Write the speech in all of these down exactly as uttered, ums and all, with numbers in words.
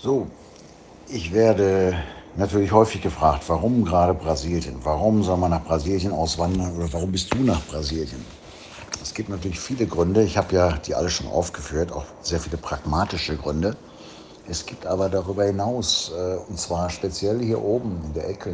So, ich werde natürlich häufig gefragt, warum gerade Brasilien? Warum soll man nach Brasilien auswandern oder warum bist du nach Brasilien? Es gibt natürlich viele Gründe. Ich habe ja die alle schon aufgeführt, auch sehr viele pragmatische Gründe. Es gibt aber darüber hinaus, äh, und zwar speziell hier oben in der Ecke,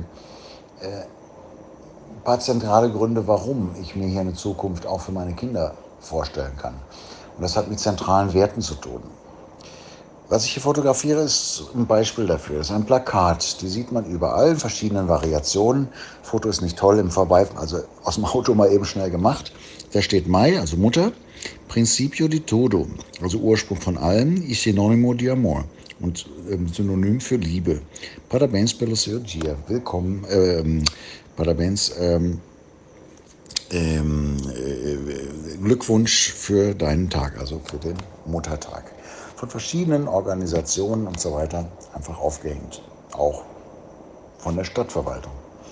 ein paar zentrale Gründe, warum ich mir hier eine Zukunft auch für meine Kinder vorstellen kann. Und das hat mit zentralen Werten zu tun. Was ich hier fotografiere, ist ein Beispiel dafür. Das ist ein Plakat. Die sieht man überall in verschiedenen Variationen. Das Foto ist nicht toll im Vorbei, also aus dem Auto mal eben schnell gemacht. Da steht Mai, also Mutter, Principio di todo, also Ursprung von allem, y sinonimo di amor und ähm, Synonym für Liebe. Parabéns pelo seu dia. Willkommen, ähm, Parabéns, ähm, ähm, äh, Glückwunsch für deinen Tag, also für den Muttertag. Von verschiedenen Organisationen und so weiter einfach aufgehängt. Auch von der Stadtverwaltung.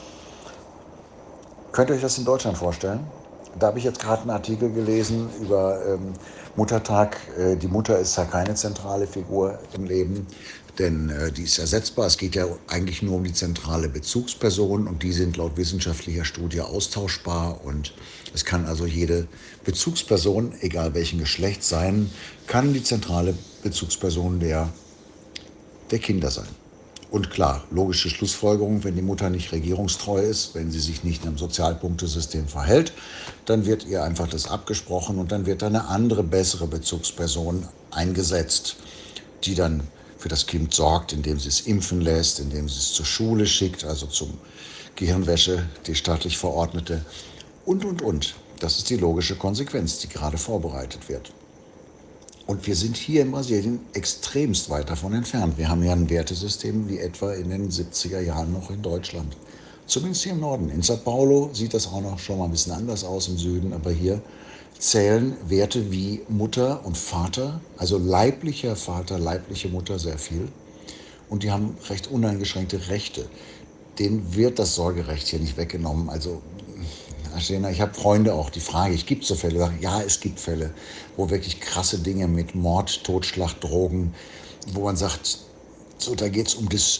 Könnt ihr euch das in Deutschland vorstellen? Da habe ich jetzt gerade einen Artikel gelesen über ähm, Muttertag. Äh, die Mutter ist ja keine zentrale Figur im Leben, denn äh, die ist ersetzbar. Es geht ja eigentlich nur um die zentrale Bezugsperson und die sind laut wissenschaftlicher Studie austauschbar und es kann also jede Bezugsperson, egal welchen Geschlechts sein, kann die zentrale Bezugsperson der, der Kinder sein. Und klar, logische Schlussfolgerung, wenn die Mutter nicht regierungstreu ist, wenn sie sich nicht in einem Sozialpunktesystem verhält, dann wird ihr einfach das abgesprochen und dann wird eine andere, bessere Bezugsperson eingesetzt, die dann für das Kind sorgt, indem sie es impfen lässt, indem sie es zur Schule schickt, also zum Gehirnwäsche, die staatlich verordnete und, und, und. Das ist die logische Konsequenz, die gerade vorbereitet wird. Und wir sind hier in Brasilien extremst weit davon entfernt. Wir haben ja ein Wertesystem wie etwa in den siebziger Jahren noch in Deutschland. Zumindest hier im Norden. In Sao Paulo sieht das auch noch schon mal ein bisschen anders aus im Süden, aber hier zählen Werte wie Mutter und Vater, also leiblicher Vater, leibliche Mutter sehr viel. Und die haben recht uneingeschränkte Rechte. Denen wird das Sorgerecht hier nicht weggenommen. Also ich habe Freunde auch, die frage ich, gibt es so Fälle? Ja, es gibt Fälle, wo wirklich krasse Dinge mit Mord, Totschlag, Drogen, wo man sagt, so, da geht es um das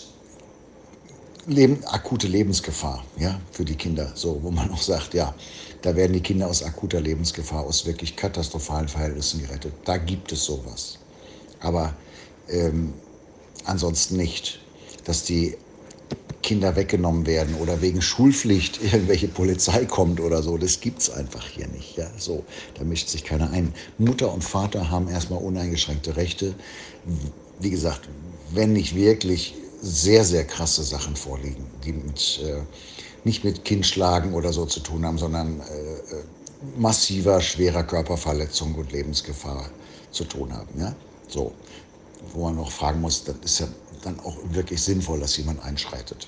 Leben, akute Lebensgefahr, ja, für die Kinder. So, wo man auch sagt, ja, da werden die Kinder aus akuter Lebensgefahr, aus wirklich katastrophalen Verhältnissen gerettet. Da gibt es sowas. Aber ähm, ansonsten nicht, dass die Kinder weggenommen werden oder wegen Schulpflicht irgendwelche Polizei kommt oder so. Das gibt's einfach hier nicht. Ja? So, da mischt sich keiner ein. Mutter und Vater haben erstmal uneingeschränkte Rechte. Wie gesagt, wenn nicht wirklich sehr, sehr krasse Sachen vorliegen, die mit, äh, nicht mit Kindschlagen oder so zu tun haben, sondern äh, massiver, schwerer Körperverletzung und Lebensgefahr zu tun haben. Ja? So, wo man noch fragen muss, das ist ja dann auch wirklich sinnvoll, dass jemand einschreitet.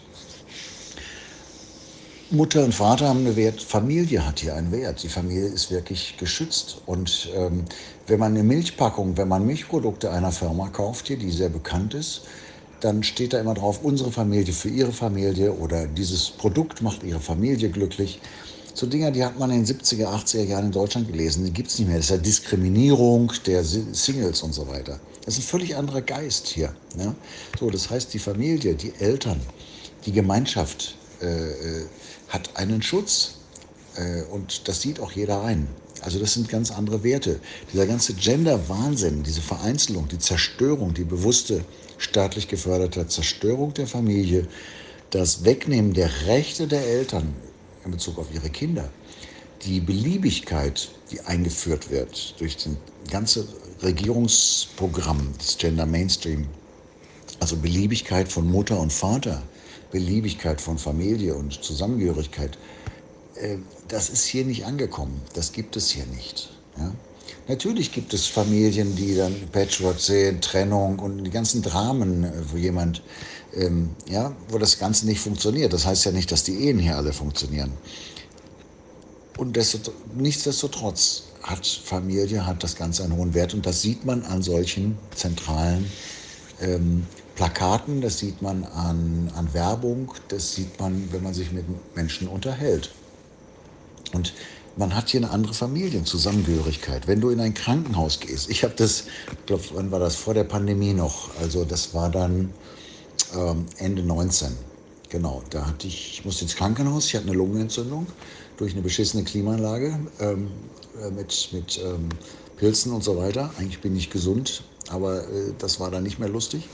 Mutter und Vater haben einen Wert, Familie hat hier einen Wert. Die Familie ist wirklich geschützt. Und ähm, wenn man eine Milchpackung, wenn man Milchprodukte einer Firma kauft hier, die sehr bekannt ist, dann steht da immer drauf, unsere Familie für ihre Familie oder dieses Produkt macht ihre Familie glücklich. So Dinger, die hat man in den siebziger, achtziger Jahren in Deutschland gelesen, die gibt es nicht mehr. Das ist ja Diskriminierung der Singles und so weiter. Das ist ein völlig anderer Geist hier. Ne? So, das heißt, die Familie, die Eltern, die Gemeinschaft äh, hat einen Schutz äh, und das sieht auch jeder ein. Also das sind ganz andere Werte. Dieser ganze Gender-Wahnsinn, diese Vereinzelung, die Zerstörung, die bewusste staatlich geförderte Zerstörung der Familie, das Wegnehmen der Rechte der Eltern in Bezug auf ihre Kinder, die Beliebigkeit, die eingeführt wird durch das ganze Regierungsprogramm des Gender Mainstream, also Beliebigkeit von Mutter und Vater, Beliebigkeit von Familie und Zusammengehörigkeit, äh, das ist hier nicht angekommen. Das gibt es hier nicht. Ja? Natürlich gibt es Familien, die dann Patchwork sehen, Trennung und die ganzen Dramen, wo jemand, ähm, ja, wo das Ganze nicht funktioniert. Das heißt ja nicht, dass die Ehen hier alle funktionieren. Und desto, nichtsdestotrotz hat Familie, hat das Ganze einen hohen Wert und das sieht man an solchen zentralen ähm, Plakaten, das sieht man an, an Werbung, das sieht man, wenn man sich mit Menschen unterhält. Und man hat hier eine andere Familienzusammengehörigkeit. Wenn du in ein Krankenhaus gehst, ich habe das, ich glaube, wann war das, vor der Pandemie noch, also das war dann ähm, Ende neunzehn. Genau, da hatte ich, ich musste ins Krankenhaus, ich hatte eine Lungenentzündung durch eine beschissene Klimaanlage ähm, äh, mit, mit ähm, Pilzen und so weiter. Eigentlich bin ich gesund, aber äh, das war dann nicht mehr lustig.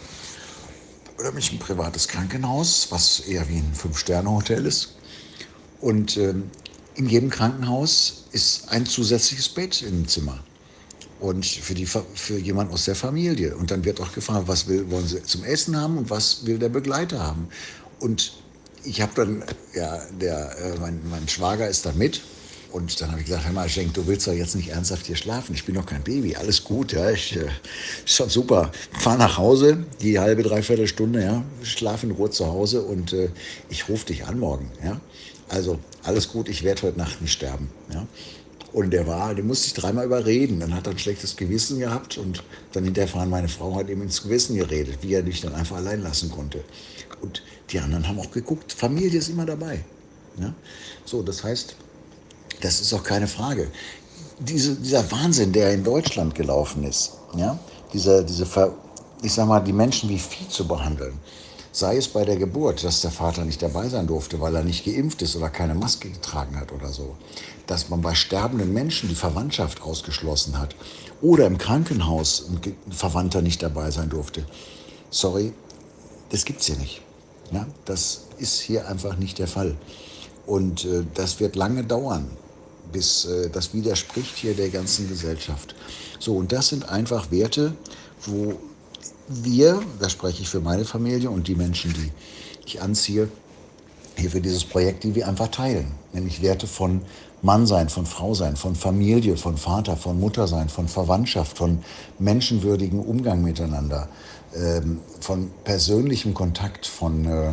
Oder bin ich ein privates Krankenhaus, was eher wie ein Fünf-Sterne-Hotel ist. Und ähm, in jedem Krankenhaus ist ein zusätzliches Bett im Zimmer. Und für, die, für jemanden aus der Familie. Und dann wird auch gefragt, was will, wollen Sie zum Essen haben und was will der Begleiter haben. Und ich habe dann, ja, der, äh, mein, mein Schwager ist dann mit. Und dann habe ich gesagt, hör mal, Schenk, du willst doch jetzt nicht ernsthaft hier schlafen. Ich bin doch kein Baby, alles gut, ja, ich, äh, ist schon super. Fahr nach Hause, die halbe, dreiviertel Stunde, ja, schlaf in Ruhe zu Hause und äh, ich rufe dich an morgen, ja. Also, alles gut, ich werde heute Nacht nicht sterben, ja. Und der war, den musste ich dreimal überreden. Dann hat er ein schlechtes Gewissen gehabt und dann hinterher meine Frau hat ihm ins Gewissen geredet, wie er dich dann einfach allein lassen konnte. Und die anderen haben auch geguckt, Familie ist immer dabei. Ja? So, das heißt, das ist auch keine Frage. Diese, dieser Wahnsinn, der in Deutschland gelaufen ist, ja? diese, diese Ver, ich sag mal, die Menschen wie Vieh zu behandeln, sei es bei der Geburt, dass der Vater nicht dabei sein durfte, weil er nicht geimpft ist oder keine Maske getragen hat oder so. Dass man bei sterbenden Menschen die Verwandtschaft ausgeschlossen hat. Oder im Krankenhaus ein Verwandter nicht dabei sein durfte. Sorry, das gibt's hier nicht. Ja, das ist hier einfach nicht der Fall. Und äh, das wird lange dauern, bis äh, das widerspricht hier der ganzen Gesellschaft. So, und das sind einfach Werte, wo wir, da spreche ich für meine Familie und die Menschen, die ich anziehe, hier für dieses Projekt, die wir einfach teilen. Nämlich Werte von Mannsein, von Frausein, von Familie, von Vater, von Muttersein, von Verwandtschaft, von menschenwürdigem Umgang miteinander, ähm, von persönlichem Kontakt, von äh,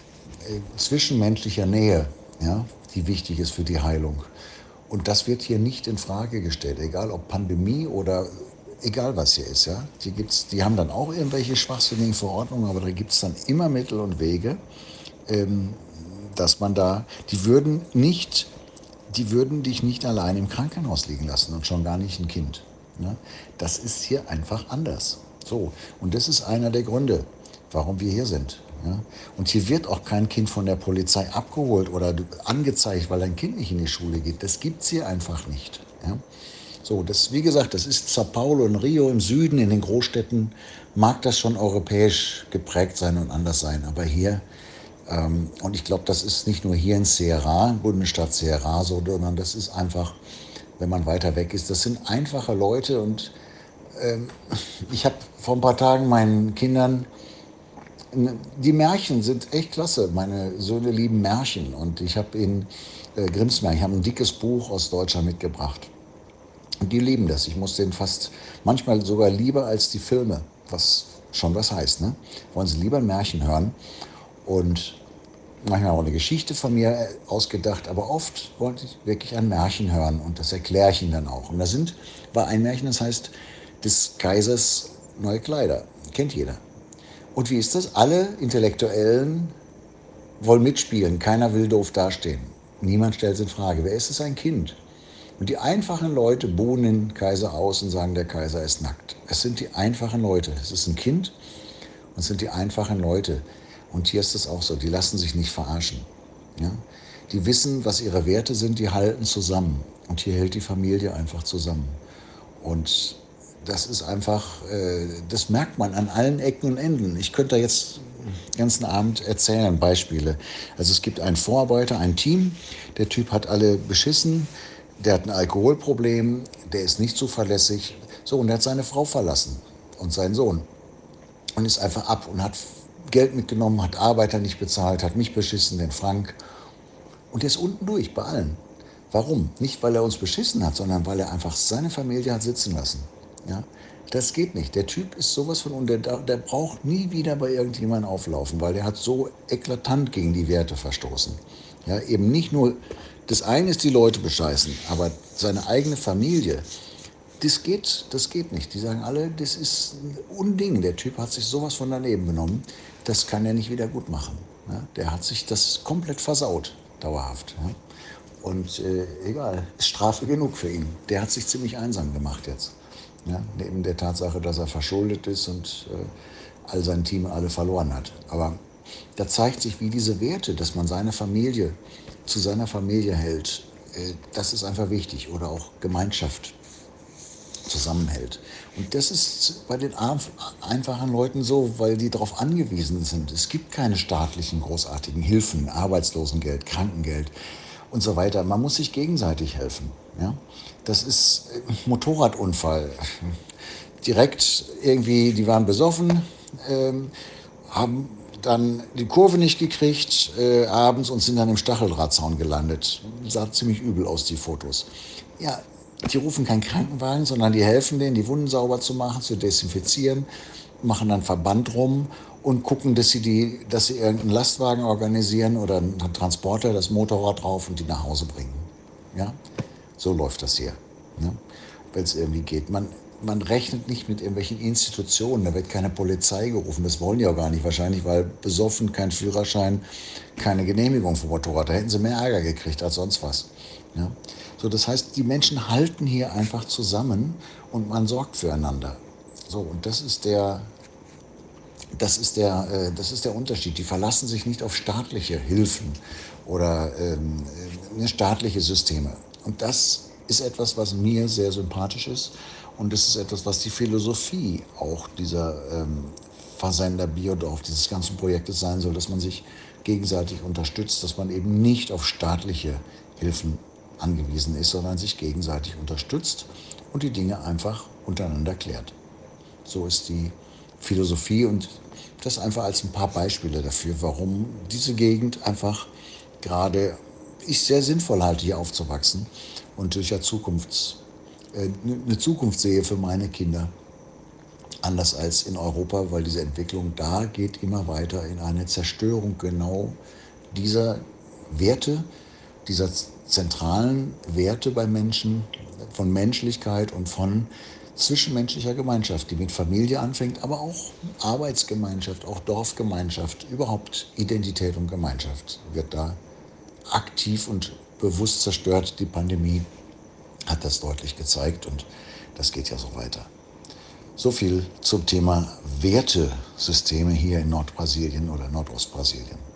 zwischenmenschlicher Nähe, ja, die wichtig ist für die Heilung. Und das wird hier nicht in Frage gestellt, egal ob Pandemie oder egal was hier ist. Ja. Die, gibt's, die haben dann auch irgendwelche schwachsinnigen Verordnungen, aber da gibt es dann immer Mittel und Wege, ähm, dass man da, die würden nicht, die würden dich nicht allein im Krankenhaus liegen lassen und schon gar nicht ein Kind. Ja. Das ist hier einfach anders. So, und das ist einer der Gründe, warum wir hier sind. Ja. Und hier wird auch kein Kind von der Polizei abgeholt oder angezeigt, weil ein Kind nicht in die Schule geht. Das gibt es hier einfach nicht. Ja. So, das, wie gesagt, das ist Sao Paulo und Rio im Süden, in den Großstädten, mag das schon europäisch geprägt sein und anders sein. Aber hier, ähm, und ich glaube, das ist nicht nur hier in Ceará, Bundesstaat Ceará, so, sondern das ist einfach, wenn man weiter weg ist, das sind einfache Leute. Und ähm, ich habe vor ein paar Tagen meinen Kindern, die Märchen sind echt klasse. Meine Söhne lieben Märchen. Und ich habe ihnen äh, Grimms Märchen, ich habe ein dickes Buch aus Deutschland mitgebracht. Und die lieben das. Ich muss denen fast, manchmal sogar lieber als die Filme, was schon was heißt. Ne? Wollen sie lieber ein Märchen hören. Und manchmal auch eine Geschichte von mir ausgedacht. Aber oft wollen sie wirklich ein Märchen hören. Und das erkläre ich ihnen dann auch. Und da sind, war ein Märchen, das heißt, des Kaisers neue Kleider. Kennt jeder. Und wie ist das? Alle Intellektuellen wollen mitspielen. Keiner will doof dastehen. Niemand stellt es in Frage. Wer ist es? Ein Kind. Und die einfachen Leute buhen den Kaiser aus und sagen, der Kaiser ist nackt. Es sind die einfachen Leute. Es ist ein Kind und es sind die einfachen Leute. Und hier ist es auch so. Die lassen sich nicht verarschen. Ja? Die wissen, was ihre Werte sind. Die halten zusammen. Und hier hält die Familie einfach zusammen. Und das ist einfach, äh, das merkt man an allen Ecken und Enden. Ich könnte da jetzt den ganzen Abend erzählen, Beispiele. Also es gibt einen Vorarbeiter, ein Team, der Typ hat alle beschissen, der hat ein Alkoholproblem, der ist nicht zuverlässig. So, und er hat seine Frau verlassen und seinen Sohn und ist einfach ab und hat Geld mitgenommen, hat Arbeiter nicht bezahlt, hat mich beschissen, den Frank. Und der ist unten durch bei allen. Warum? Nicht, weil er uns beschissen hat, sondern weil er einfach seine Familie hat sitzen lassen. Ja, das geht nicht. Der Typ ist sowas von, und der, der braucht nie wieder bei irgendjemandem auflaufen, weil der hat so eklatant gegen die Werte verstoßen. Ja, eben nicht nur, das eine ist die Leute bescheißen, aber seine eigene Familie, das geht, das geht nicht. Die sagen alle, das ist ein Unding. Der Typ hat sich sowas von daneben genommen, das kann er nicht wieder gut machen. Ja, der hat sich das komplett versaut, dauerhaft. Ja. Und äh, egal, ist Strafe genug für ihn. Der hat sich ziemlich einsam gemacht jetzt. Ja? Neben der Tatsache, dass er verschuldet ist und äh, all sein Team alle verloren hat. Aber da zeigt sich, wie diese Werte, dass man seine Familie zu seiner Familie hält, äh, das ist einfach wichtig. Oder auch Gemeinschaft zusammenhält. Und das ist bei den einfachen Leuten so, weil die darauf angewiesen sind. Es gibt keine staatlichen großartigen Hilfen, Arbeitslosengeld, Krankengeld und so weiter. Man muss sich gegenseitig helfen. Ja? Das ist Motorradunfall. Direkt irgendwie, die waren besoffen, ähm, haben dann die Kurve nicht gekriegt äh, abends und sind dann im Stacheldrahtzaun gelandet. Sah ziemlich übel aus, die Fotos. Ja, die rufen keinen Krankenwagen, sondern die helfen denen, die Wunden sauber zu machen, zu desinfizieren, machen dann Verband rum und gucken, dass sie, die, dass sie irgendeinen Lastwagen organisieren oder einen Transporter, das Motorrad drauf und die nach Hause bringen. Ja? So läuft das hier, ne? Wenn es irgendwie geht. Man, man rechnet nicht mit irgendwelchen Institutionen, da wird keine Polizei gerufen, das wollen die auch gar nicht, wahrscheinlich, weil besoffen, kein Führerschein, keine Genehmigung für Motorrad, da hätten sie mehr Ärger gekriegt als sonst was. Ja? So, das heißt, die Menschen halten hier einfach zusammen und man sorgt füreinander. So, und das ist der, das ist der, äh, das ist der Unterschied. Die verlassen sich nicht auf staatliche Hilfen oder ähm, äh, staatliche Systeme. Und das ist etwas, was mir sehr sympathisch ist. Und das ist etwas, was die Philosophie auch dieser ähm, Versender Biodorf, dieses ganzen Projektes sein soll, dass man sich gegenseitig unterstützt, dass man eben nicht auf staatliche Hilfen angewiesen ist, sondern sich gegenseitig unterstützt und die Dinge einfach untereinander klärt. So ist die Philosophie und das einfach als ein paar Beispiele dafür, warum diese Gegend einfach gerade ich sehr sinnvoll halte, hier aufzuwachsen und durch ja Zukunfts, äh, eine Zukunft sehe für meine Kinder. Anders als in Europa, weil diese Entwicklung da geht immer weiter in eine Zerstörung genau dieser Werte, dieser zentralen Werte bei Menschen, von Menschlichkeit und von zwischenmenschlicher Gemeinschaft, die mit Familie anfängt, aber auch Arbeitsgemeinschaft, auch Dorfgemeinschaft, überhaupt Identität und Gemeinschaft wird da aktiv und bewusst zerstört. Die Pandemie hat das deutlich gezeigt und das geht ja so weiter. So viel zum Thema Wertesysteme hier in Nordbrasilien oder Nordostbrasilien.